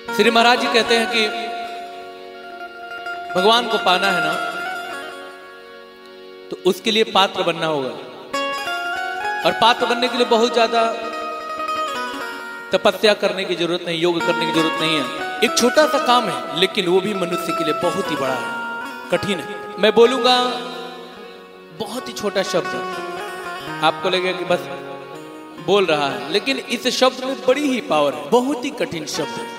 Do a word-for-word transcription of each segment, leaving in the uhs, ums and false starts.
श्री महाराज जी कहते हैं कि भगवान को पाना है ना तो उसके लिए पात्र बनना होगा, और पात्र बनने के लिए बहुत ज्यादा तपस्या करने की जरूरत नहीं, योग करने की जरूरत नहीं है। एक छोटा सा काम है लेकिन वो भी मनुष्य के लिए बहुत ही बड़ा है, कठिन है। मैं बोलूंगा बहुत ही छोटा शब्द, आपको लगेगा कि बस बोल रहा है, लेकिन इस शब्द में बड़ी ही पावर है, बहुत ही कठिन शब्द है।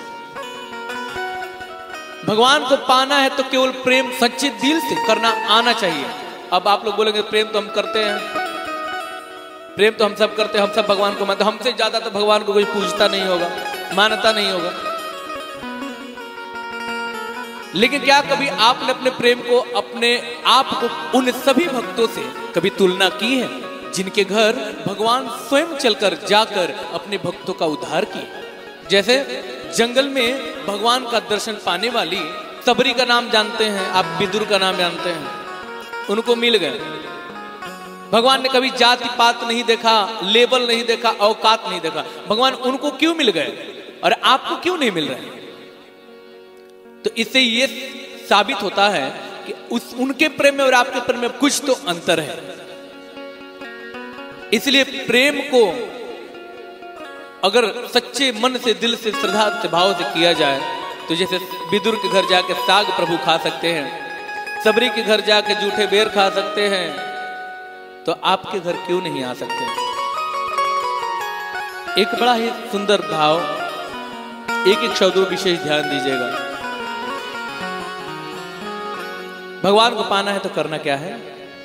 भगवान को पाना है तो केवल प्रेम सच्चे दिल से करना आना चाहिए। अब आप लोग बोलेंगे प्रेम तो हम करते हैं, प्रेम तो हम सब करते हैं, हम सब भगवान को मानते, हमसे ज्यादा तो भगवान को कोई पूजता नहीं होगा, मानता नहीं होगा। लेकिन क्या कभी आपने अपने प्रेम को, अपने आप को उन सभी भक्तों से कभी तुलना की है जिनके घर भगवान स्वयं चलकर जाकर अपने भक्तों का उद्धार किए? जैसे जंगल में भगवान का दर्शन पाने वाली सबरी का नाम जानते हैं आप, विदुर का नाम जानते हैं, उनको मिल गए। भगवान ने कभी जाति पात नहीं देखा, लेबल नहीं देखा, औकात नहीं देखा, भगवान उनको क्यों मिल गए और आपको क्यों नहीं मिल रहे? तो इससे ये साबित होता है कि उस उनके प्रेम में और आपके प्रेम में कुछ तो अंतर है। इसलिए प्रेम को अगर सच्चे मन से, दिल से, श्रद्धा से, भाव से किया जाए तो जैसे विदुर के घर जाके साग प्रभु खा सकते हैं, सबरी के घर जाके जूठे बेर खा सकते हैं, तो आपके घर क्यों नहीं आ सकते? एक बड़ा ही सुंदर भाव, एक एक शब्दों विशेष ध्यान दीजिएगा। भगवान को पाना है तो करना क्या है?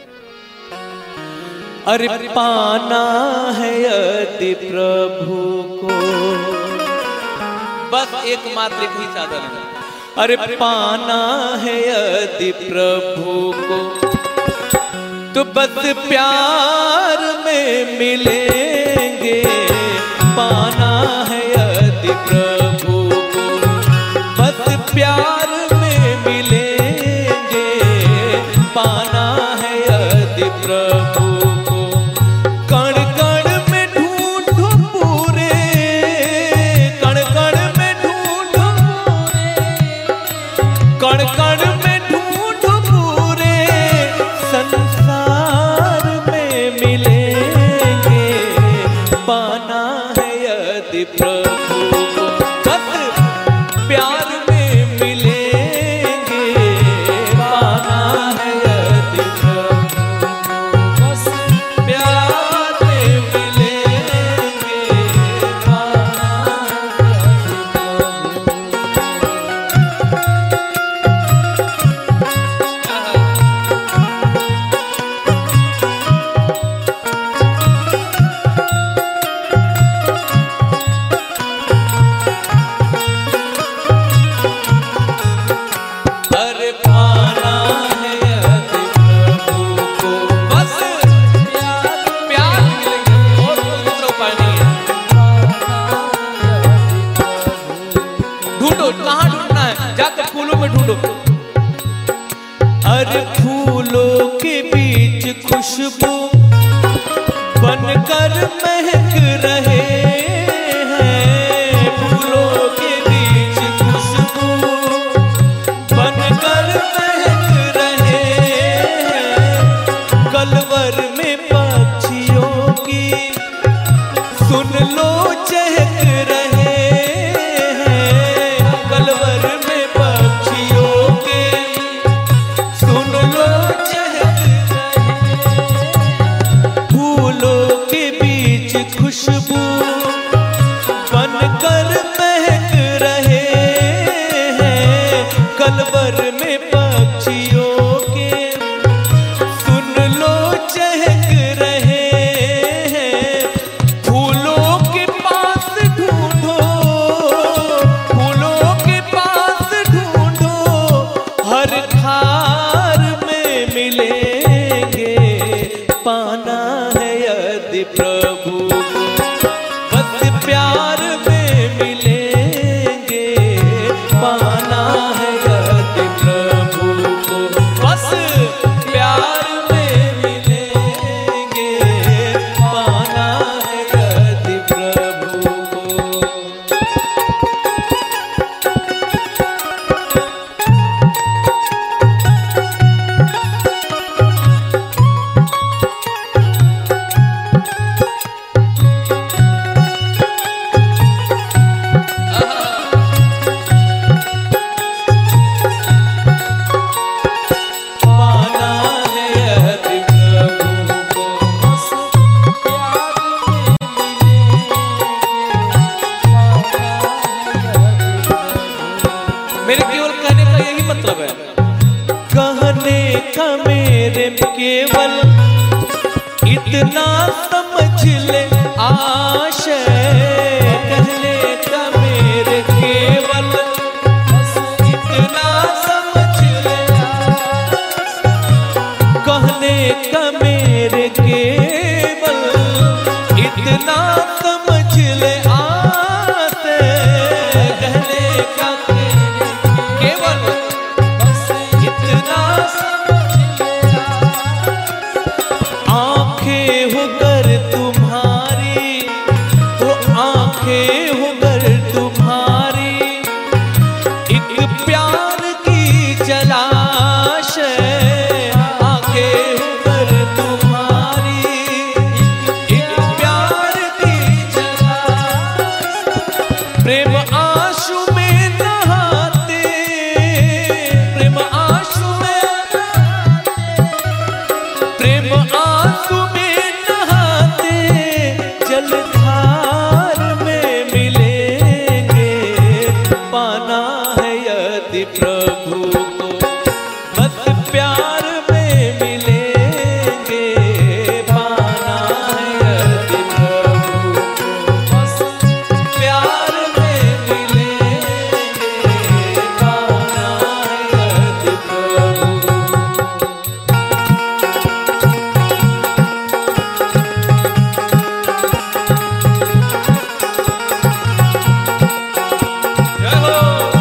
अरे पाना है यदि प्रभु को, बस एकमात्र एक ही साधन है। अरे पाना है यदि प्रभु को तो बस प्यार में मिलेंगे। पाना है यदि प्रभु को बस प्यार में मिलेंगे। पाना है यदि प्रभु खुशबू बनकर महक रहे हैं। फूलों के बीच खुशबू बनकर महक रहे हैं। कलवर में पक्षियों की सुन लो चहक रहे हैं। कलवर में पक्षियों के सुन लो चहक खुशबू बनकर महक रहे हैं। कलवर में पक्षियों के सुन लो चहक रहे हैं। फूलों के पास ढूंढो, फूलों के पास ढूंढो, हर खार में मिलेंगे। पाना है यदि प्रभु प्यार में मिलेंगे। पाना है यदि प्रभु को बस प्यार में मिलेंगे। पाना है यदि प्रभु को। मेरे केवल कहने का यही मतलब है, कहने का मेरे केवल इतना समझ ले आशय, कहने का मेरे केवल इतना समझ ले, कहने का मेरे केवल इतना समझ ले आशय, कहने का केवल इतना समझ ले, आंखें होकर तुम्हारी, वो आंखें होकर तुम्हारी, एक प्यार की जलाश है, आंखें होकर तुम्हारी, एक प्यार की जलाश, प्रेम आंसू में नहाते, प्रेम आंसू में, प्रेम आंसू में नहाते, जलधार में मिलेंगे, पाना है यदि प्रभु को, बस प्यार में मिलेंगे, पाना है यदि प्रभु को, बस प्यार में मिलेंगे, पाना है यदि प्रभु को। जय हो।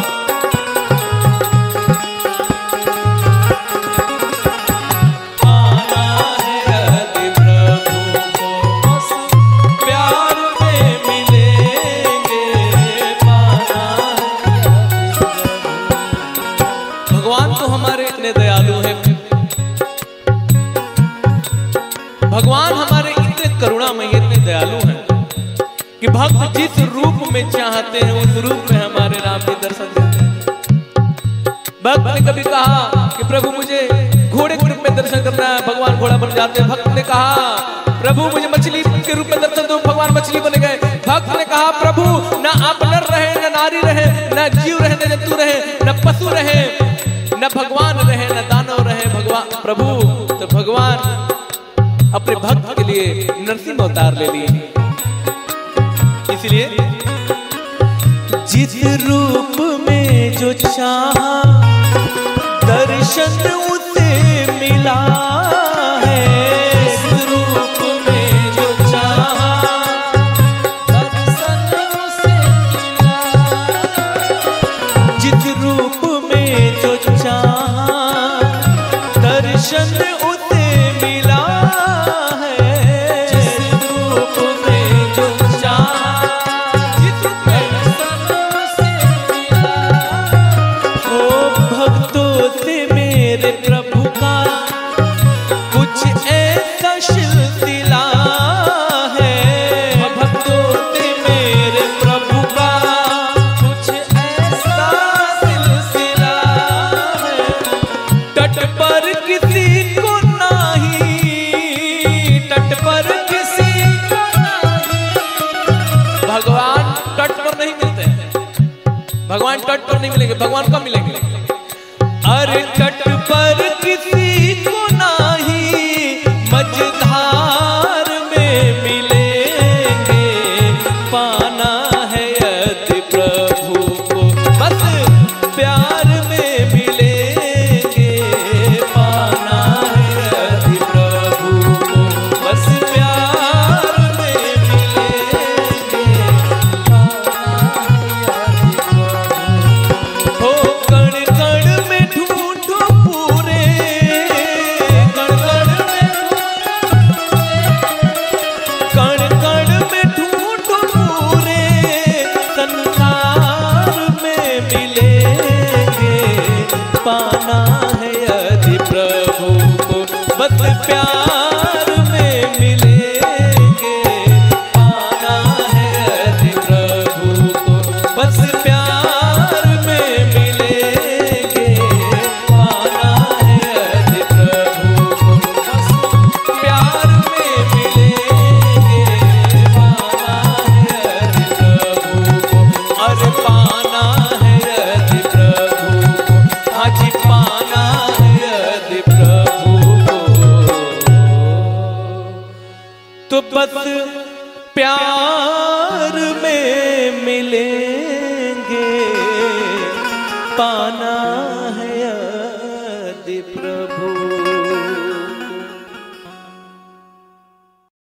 पाना है यदि प्रभु को, बस प्यार में मिलेंगे, पाना है यदि प्रभु। भगवान तो हमारे इतने दयालु हैं, भगवान हमारे इतने करुणामय, इतने दयालु हैं कि भक्त जिस रूप में चाहते हैं उस रूप में हमारे राम के दर्शन देते हैं। भक्त ने कभी कहा कि प्रभु मुझे घोड़े के रूप में दर्शन करना है, भगवान घोड़ा बन जाते हैं। भक्त ने कहा प्रभु मुझे मछली के रूप में दर्शन दो, भगवान मछली बन गए। भक्त ने कहा प्रभु न आप नर रहे, न नारी रहे, न जीव रहे, न जंतु रहे, न पशु रहे, न भगवान रहे, न दानव रहे, भगवान प्रभु। तो भगवान अपने भक्त के लिए नरसिंह अवतार ले लिए। इसलिए जिस रूप में जो चाहा दर्शन उसे मिला है, जिस रूप में जो चाहा दर्शन उसे मिला, जिस रूप में जो चाहा दर्शन उसे मिला है, जिस रूप में जो चाहा, जिस रूप में दर्शन उसे मिला, ओ भक्तों से मेरे प्रभु का कुछ ऐसा सिलसिला है, भक्तों से मेरे प्रभु का कुछ ऐसा सिलसिला है, तट पर किसी को नहीं, तट पर किसी को नहीं, भगवान तट पर नहीं मिलते हैं, भगवान तट पर नहीं मिलेंगे, भगवान कब मिलेंगे? अरे तट पर किसी को नहीं, मझधार में मिलेंगे, पाना है यदि प्रभु को, बस प्यार में मिलेंगे, पाना है यदि प्रभु को, बस प्यार में मिलेंगे, पाना है यदि प्रभु। हो कण कण में ढूंढो पूरे, कण कण में कण कण में ढूंढो पूरे, संसार में मिलेंगे, पाना है यदि प्रभु को, बस प्यार में मिलेंगे, पाना है यदि प्रभु को, बस प्यार में मिलेंगे, पाना है यदि प्रभु को, बस प्यार में मिलेंगे, पाना है यदि प्रभु को, अरे पाना है यदि प्रभु प्यार में मिले।